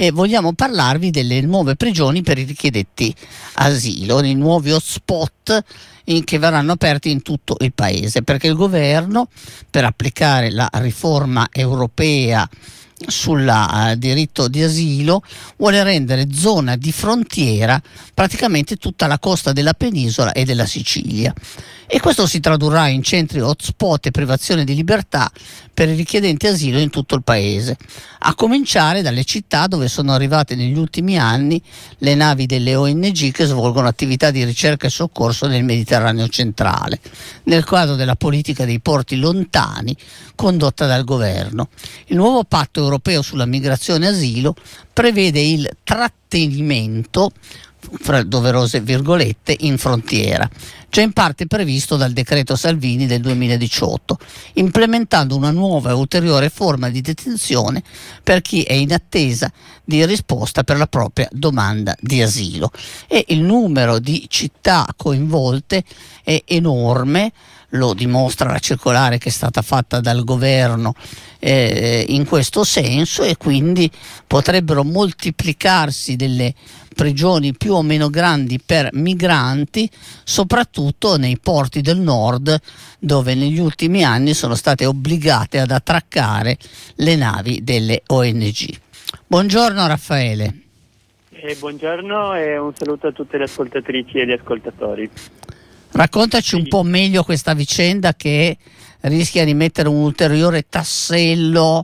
e vogliamo parlarvi delle nuove prigioni per i richiedenti asilo, i nuovi hotspot che verranno aperti in tutto il paese, perché il governo, per applicare la riforma europea sul diritto di asilo, vuole rendere zona di frontiera praticamente tutta la costa della penisola e della Sicilia, e questo si tradurrà in centri hotspot e privazione di libertà per i richiedenti asilo in tutto il paese, a cominciare dalle città dove sono arrivate negli ultimi anni le navi delle ONG che svolgono attività di ricerca e soccorso nel Mediterraneo centrale, nel quadro della politica dei porti lontani condotta dal governo. Il nuovo patto europeo sulla migrazione e asilo prevede il trattenimento, fra doverose virgolette, in frontiera, già in parte previsto dal decreto Salvini del 2018, implementando una nuova e ulteriore forma di detenzione per chi è in attesa di risposta per la propria domanda di asilo. E il numero di città coinvolte è enorme, lo dimostra la circolare che è stata fatta dal governo in questo senso, e quindi potrebbero moltiplicarsi delle prigioni più o meno grandi per migranti, soprattutto nei porti del nord, dove negli ultimi anni sono state obbligate ad attraccare le navi delle ONG. Buongiorno Raffaele. Buongiorno e un saluto a tutte le ascoltatrici e gli ascoltatori. Raccontaci un po' meglio questa vicenda che rischia di mettere un ulteriore tassello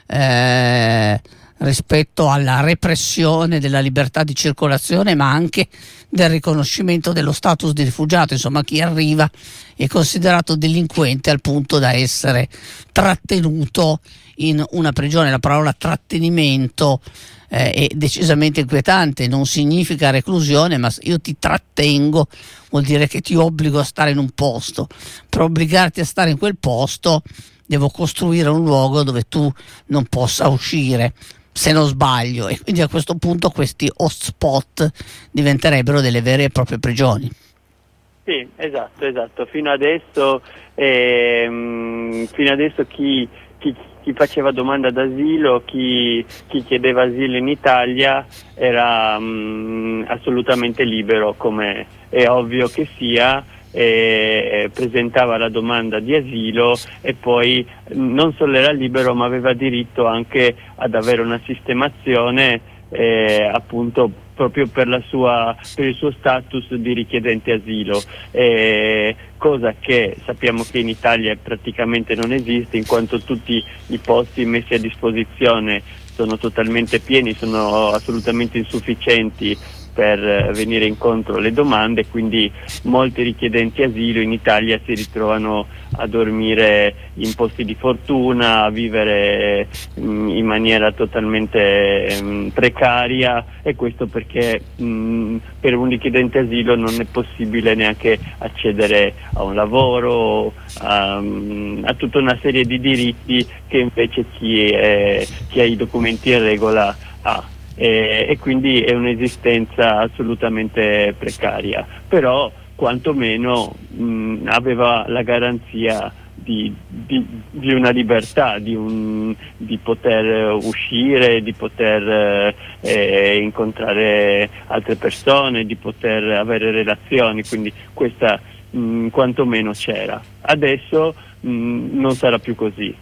rispetto alla repressione della libertà di circolazione, ma anche del riconoscimento dello status di rifugiato. Insomma, chi arriva è considerato delinquente al punto da essere trattenuto in una prigione. La parola trattenimento è decisamente inquietante, non significa reclusione, ma io ti trattengo vuol dire che ti obbligo a stare in un posto. Per obbligarti a stare in quel posto devo costruire un luogo dove tu non possa uscire, se non sbaglio, e quindi a questo punto questi hotspot diventerebbero delle vere e proprie prigioni. Sì, esatto. Fino adesso chi faceva domanda d'asilo, chi chiedeva asilo in Italia era assolutamente libero, come è ovvio che sia, presentava la domanda di asilo e poi non solo era libero, ma aveva diritto anche ad avere una sistemazione appunto proprio per il suo status di richiedente asilo, cosa che sappiamo che in Italia praticamente non esiste, in quanto tutti i posti messi a disposizione sono totalmente pieni, sono assolutamente insufficienti per venire incontro alle domande, quindi molti richiedenti asilo in Italia si ritrovano a dormire in posti di fortuna, a vivere in maniera totalmente precaria, e questo perché per un richiedente asilo non è possibile neanche accedere a un lavoro, a tutta una serie di diritti che invece chi ha i documenti in regola ha. E quindi è un'esistenza assolutamente precaria, però quantomeno aveva la garanzia di una libertà, di poter uscire, di poter incontrare altre persone, di poter avere relazioni, quindi questa quantomeno c'era. Adesso non sarà più così.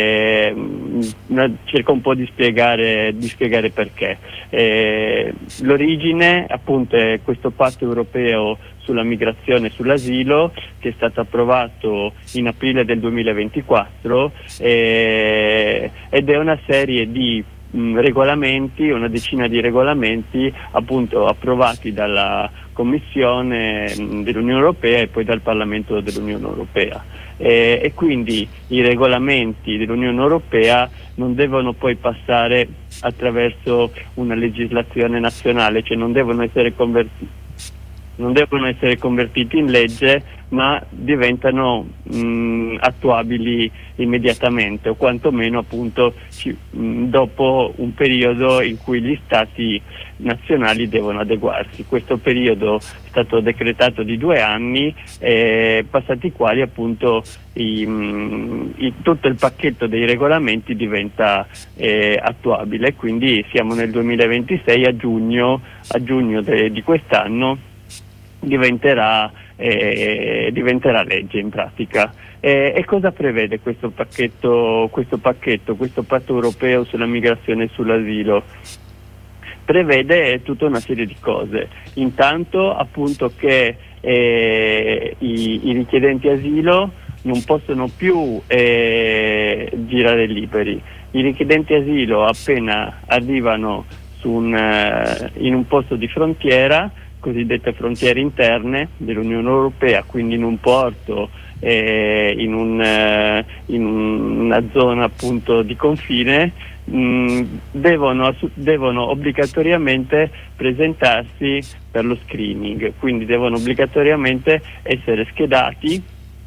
Cerco un po' di spiegare perché. L'origine appunto è questo patto europeo sulla migrazione e sull'asilo, che è stato approvato in aprile del 2024 ed è una serie di regolamenti, una decina di regolamenti appunto approvati dalla Commissione dell'Unione Europea e poi dal Parlamento dell'Unione Europea, e quindi i regolamenti dell'Unione Europea non devono poi passare attraverso una legislazione nazionale, cioè non devono essere convertiti in legge, ma diventano attuabili immediatamente, o quantomeno appunto dopo un periodo in cui gli stati nazionali devono adeguarsi. Questo periodo è stato decretato di 2 anni, passati i quali appunto tutto il pacchetto dei regolamenti diventa attuabile, quindi siamo nel 2026, a giugno di quest'anno diventerà legge in pratica. E cosa prevede questo patto europeo sulla migrazione e sull'asilo? Prevede tutta una serie di cose. Intanto appunto che i richiedenti asilo non possono più girare liberi. I richiedenti asilo, appena arrivano in un posto di frontiera, cosiddette frontiere interne dell'Unione Europea, quindi in un porto, in una zona appunto di confine, devono obbligatoriamente presentarsi per lo screening, quindi devono obbligatoriamente essere schedati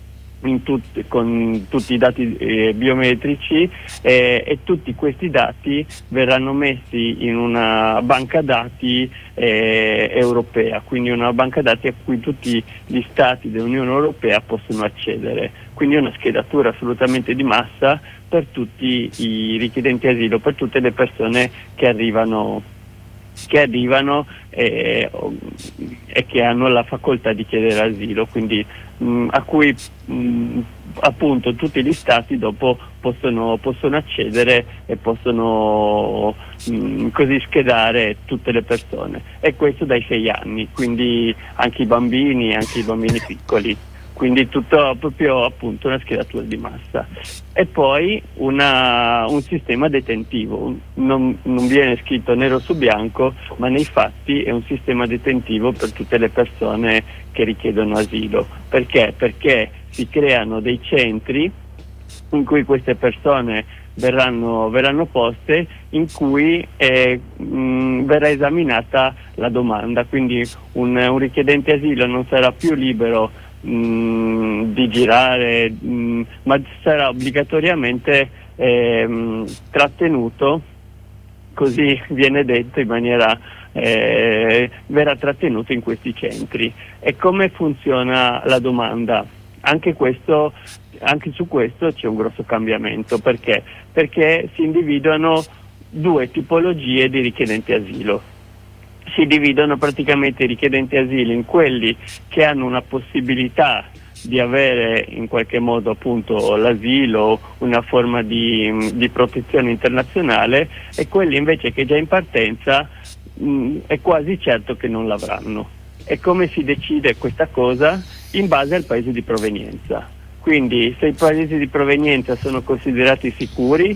con tutti i dati biometrici, e tutti questi dati verranno messi in una banca dati europea, quindi una banca dati a cui tutti gli stati dell'Unione Europea possono accedere, quindi è una schedatura assolutamente di massa per tutti i richiedenti asilo, per tutte le persone che arrivano e che hanno la facoltà di chiedere asilo, quindi a cui appunto tutti gli stati dopo possono accedere e possono così schedare tutte le persone, e questo dai 6 anni, quindi anche i bambini piccoli. Quindi tutto proprio appunto una schedatura di massa. E poi un sistema detentivo, non viene scritto nero su bianco, ma nei fatti è un sistema detentivo per tutte le persone che richiedono asilo. Perché? Perché si creano dei centri in cui queste persone verranno poste, in cui verrà esaminata la domanda, quindi un richiedente asilo non sarà più libero di girare, ma sarà obbligatoriamente trattenuto, così viene detto in maniera verrà trattenuto in questi centri. E come funziona la domanda? Anche su questo c'è un grosso cambiamento. Perché? Perché si individuano 2 tipologie di richiedenti asilo. Si dividono praticamente i richiedenti asilo in quelli che hanno una possibilità di avere in qualche modo appunto l'asilo, una forma di protezione internazionale, e quelli invece che già in partenza è quasi certo che non l'avranno. E come si decide questa cosa? In base al paese di provenienza. Quindi se i paesi di provenienza sono considerati sicuri,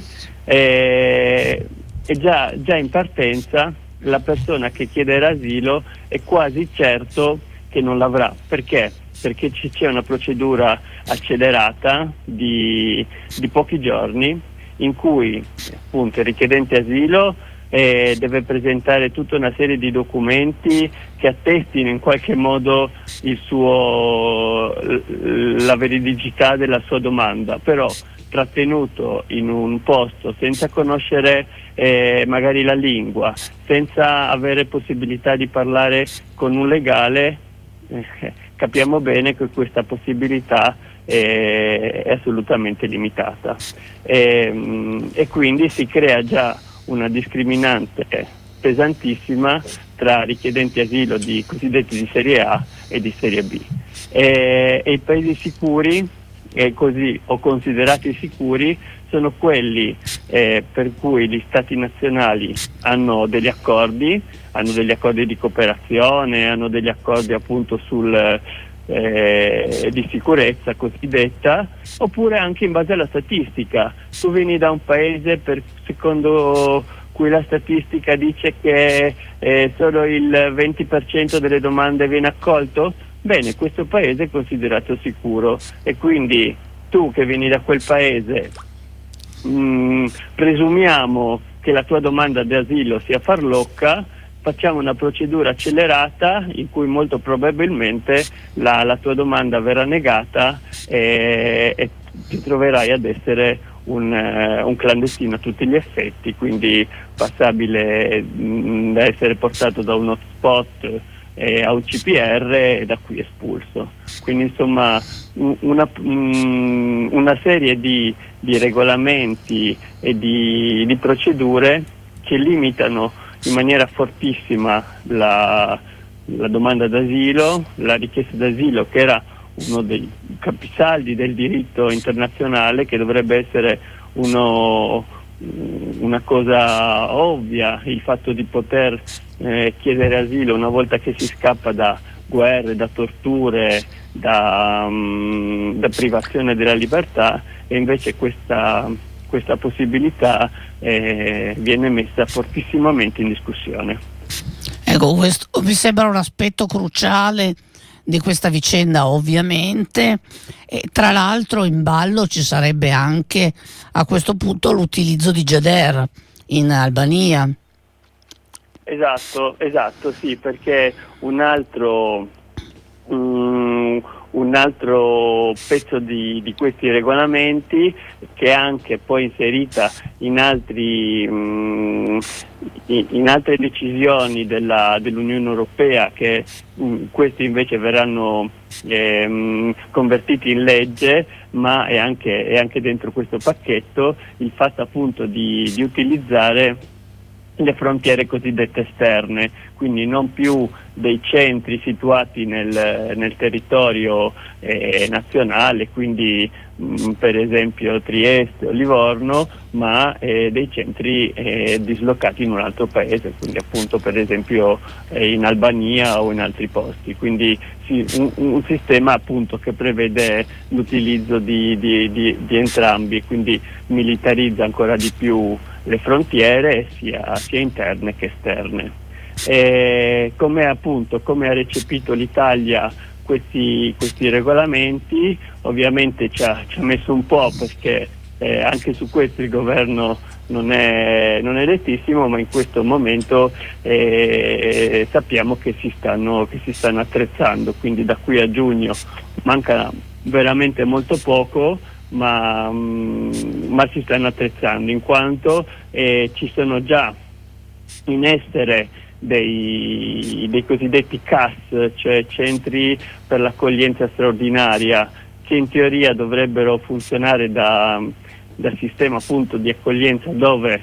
e già in partenza la persona che chiederà asilo è quasi certo che non l'avrà. Perché? Perché c'è una procedura accelerata di pochi giorni, in cui appunto il richiedente asilo deve presentare tutta una serie di documenti che attestino in qualche modo la veridicità della sua domanda, però trattenuto in un posto senza conoscere magari la lingua, senza avere possibilità di parlare con un legale, capiamo bene che questa possibilità è assolutamente limitata, e quindi si crea già una discriminante pesantissima tra richiedenti asilo cosiddetti di serie A e di serie B, e i paesi sicuri, o considerati sicuri, sono quelli per cui gli stati nazionali hanno degli accordi di cooperazione, hanno degli accordi appunto di sicurezza cosiddetta, oppure anche in base alla statistica. Tu vieni da un paese secondo cui la statistica dice che solo il 20% delle domande viene accolto, bene, questo paese è considerato sicuro, e quindi tu che vieni da quel paese, presumiamo che la tua domanda di asilo sia farlocca, facciamo una procedura accelerata in cui molto probabilmente la tua domanda verrà negata e ti troverai ad essere un clandestino a tutti gli effetti, quindi passabile da essere portato da uno hotspot a un CPR e da qui espulso. Quindi insomma una serie di regolamenti e di procedure che limitano in maniera fortissima la domanda d'asilo, la richiesta d'asilo, che era uno dei capisaldi del diritto internazionale, che dovrebbe essere una cosa ovvia, il fatto di poter chiedere asilo una volta che si scappa da guerre, da torture, da privazione della libertà, e invece questa possibilità viene messa fortissimamente in discussione. Ecco, questo mi sembra un aspetto cruciale di questa vicenda, ovviamente, e tra l'altro in ballo ci sarebbe anche a questo punto l'utilizzo di Gjader in Albania. Esatto, sì, perché un altro pezzo di questi regolamenti, che è anche poi inserita in altre decisioni dell'Unione Europea, che questi invece verranno convertiti in legge, ma è anche dentro questo pacchetto il fatto appunto di utilizzare le frontiere cosiddette esterne, quindi non più dei centri situati nel territorio nazionale, quindi per esempio Trieste o Livorno, ma dei centri dislocati in un altro paese, quindi appunto per esempio in Albania o in altri posti. Quindi sì, un sistema appunto che prevede l'utilizzo di entrambi, quindi militarizza ancora di più le frontiere sia interne che esterne. Come ha recepito l'Italia questi regolamenti? Ovviamente ci ha messo un po', perché anche su questo il governo non è lettissimo, ma in questo momento sappiamo che si stanno attrezzando, quindi da qui a giugno manca veramente molto poco, ma si stanno attrezzando, in quanto ci sono già in essere dei cosiddetti CAS, cioè centri per l'accoglienza straordinaria, che in teoria dovrebbero funzionare da sistema appunto di accoglienza, dove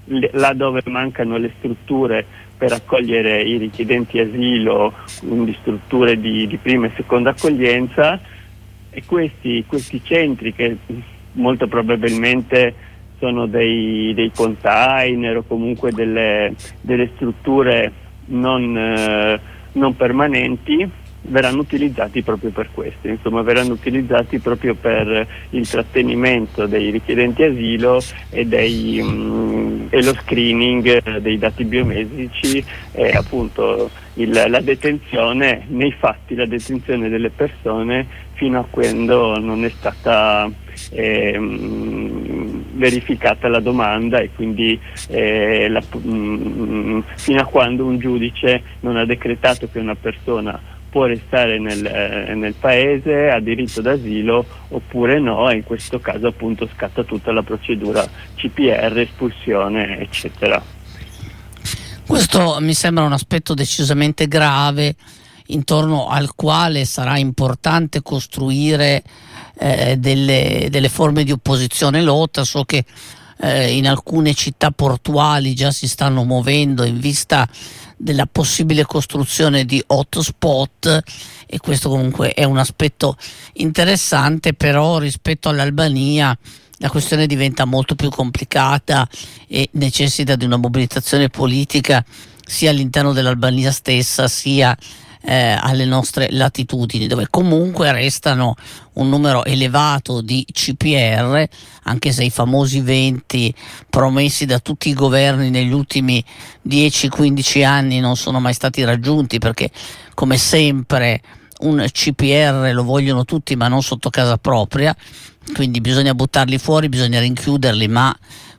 mancano le strutture per accogliere i richiedenti asilo, quindi strutture di prima e seconda accoglienza. E questi centri, che molto probabilmente sono dei container o comunque delle strutture non permanenti, verranno utilizzati proprio per questo, insomma verranno utilizzati proprio per il trattenimento dei richiedenti asilo e lo screening dei dati biometrici, e appunto la detenzione, nei fatti la detenzione delle persone fino a quando non è stata verificata la domanda, e quindi fino a quando un giudice non ha decretato che una persona può restare nel paese, ha diritto d'asilo oppure no, e in questo caso appunto scatta tutta la procedura CPR, espulsione, eccetera. Questo mi sembra un aspetto decisamente grave, intorno al quale sarà importante costruire delle forme di opposizione e lotta. So che in alcune città portuali già si stanno muovendo in vista della possibile costruzione di hotspot, e questo comunque è un aspetto interessante. Però rispetto all'Albania la questione diventa molto più complicata e necessita di una mobilitazione politica sia all'interno dell'Albania stessa, sia alle nostre latitudini, dove comunque restano un numero elevato di CPR, anche se i famosi 20 promessi da tutti i governi negli ultimi 10-15 anni non sono mai stati raggiunti, perché come sempre un CPR lo vogliono tutti, ma non sotto casa propria, quindi bisogna buttarli fuori, bisogna rinchiuderli, ma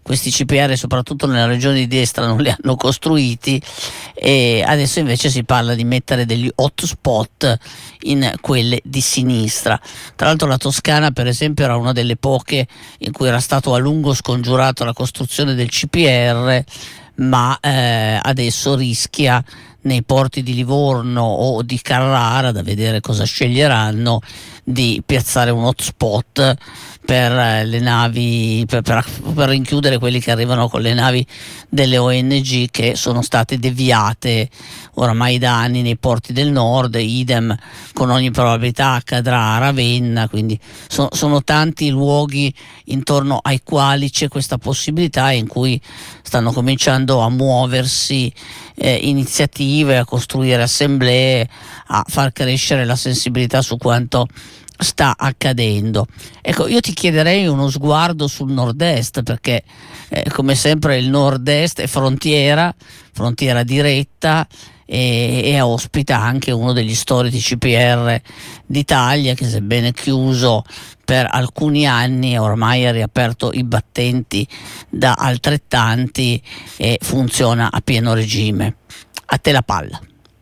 questi CPR, soprattutto nella regione di destra, non li hanno costruiti, e adesso invece si parla di mettere degli hotspot in quelle di sinistra. Tra l'altro la Toscana, per esempio, era una delle poche in cui era stato a lungo scongiurato la costruzione del CPR, ma adesso rischia nei porti di Livorno o di Carrara, da vedere cosa sceglieranno, di piazzare un hotspot per le navi, per rinchiudere quelli che arrivano con le navi delle ONG che sono state deviate oramai da anni nei porti del nord. Idem con ogni probabilità accadrà a Ravenna, quindi sono tanti i luoghi intorno ai quali c'è questa possibilità, in cui stanno cominciando a muoversi iniziative, a costruire assemblee, a far crescere la sensibilità su quanto sta accadendo. Ecco, io ti chiederei uno sguardo sul nord-est, perché come sempre il nord-est è frontiera diretta, e ospita anche uno degli storici CPR d'Italia, che sebbene chiuso per alcuni anni ormai ha riaperto i battenti da altrettanti e funziona a pieno regime. A te la palla.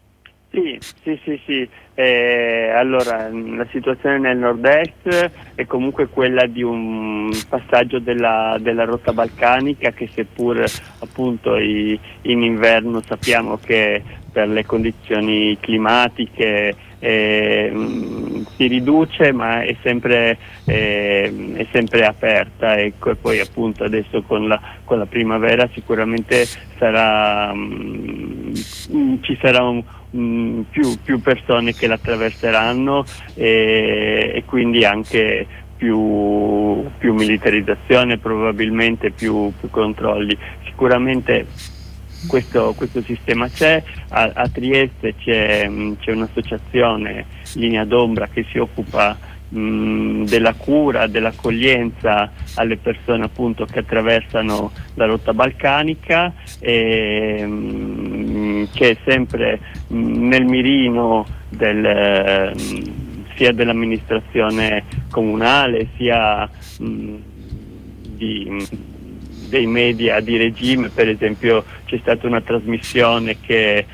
Sì. Allora, la situazione nel nord-est è comunque quella di un passaggio della rotta balcanica, che seppur appunto in inverno sappiamo che per le condizioni climatiche si riduce, ma è sempre aperta, ecco. E poi appunto adesso con la primavera sicuramente ci sarà più persone che la attraverseranno, e quindi anche più militarizzazione, probabilmente più controlli. Sicuramente questo sistema c'è. A Trieste c'è un'associazione, Linea d'Ombra, che si occupa della cura, dell'accoglienza alle persone appunto che attraversano la rotta balcanica, che è sempre nel mirino sia dell'amministrazione comunale sia dei media di regime. Per esempio c'è stata una trasmissione che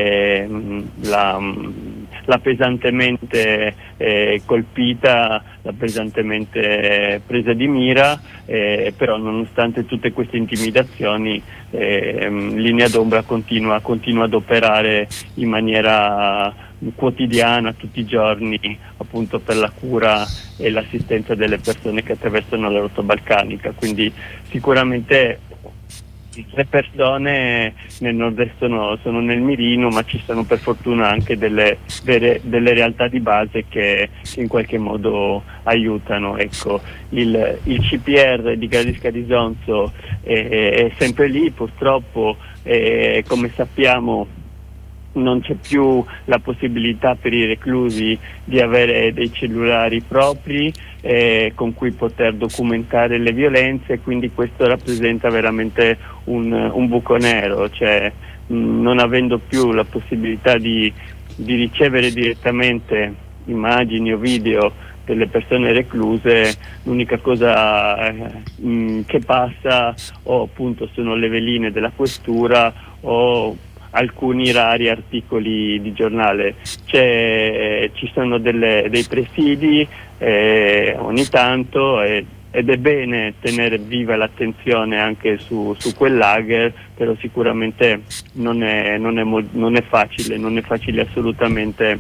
l'ha pesantemente colpita, l'ha pesantemente presa di mira, però nonostante tutte queste intimidazioni Linea d'Ombra continua ad operare in maniera quotidiana, tutti i giorni, appunto per la cura e l'assistenza delle persone che attraversano la rotta balcanica. Quindi sicuramente le persone nel nord-est sono nel mirino, ma ci sono per fortuna anche delle realtà di base che in qualche modo aiutano. Ecco, il CPR di Gradisca di Sonzo è sempre lì, purtroppo, come sappiamo non c'è più la possibilità per i reclusi di avere dei cellulari propri con cui poter documentare le violenze, quindi questo rappresenta veramente un buco nero, cioè non avendo più la possibilità di ricevere direttamente immagini o video delle persone recluse, l'unica cosa che passa o appunto sono le veline della questura o alcuni rari articoli di giornale. Ci sono dei presidi ogni tanto, ed è bene tenere viva l'attenzione anche su quel lager, però sicuramente non è facile assolutamente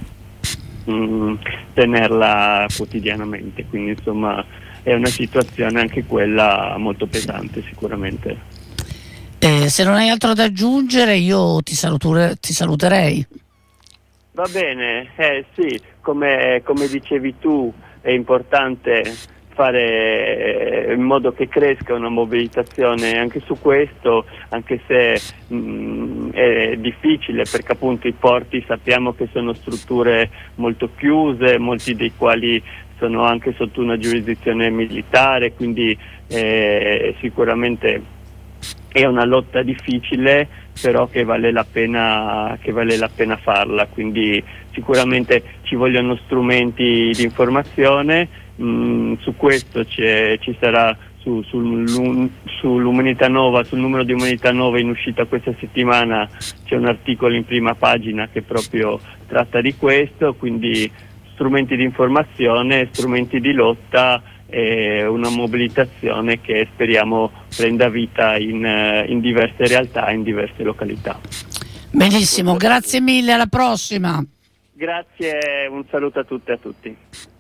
tenerla quotidianamente, quindi insomma è una situazione anche quella molto pesante sicuramente. Se non hai altro da aggiungere, io ti saluterei. Va bene, sì, come dicevi tu, è importante fare in modo che cresca una mobilitazione anche su questo, anche se è difficile, perché appunto i porti sappiamo che sono strutture molto chiuse, molti dei quali sono anche sotto una giurisdizione militare, quindi sicuramente è una lotta difficile, però che vale la pena farla. Quindi sicuramente ci vogliono strumenti di informazione, su questo ci sarà sull'Umanità Nova, sul numero di Umanità Nova in uscita questa settimana c'è un articolo in prima pagina che proprio tratta di questo, quindi strumenti di informazione, strumenti di lotta e una mobilitazione che speriamo prenda vita in diverse realtà, in diverse località. Benissimo, grazie mille, alla prossima. Grazie, un saluto a tutte e a tutti.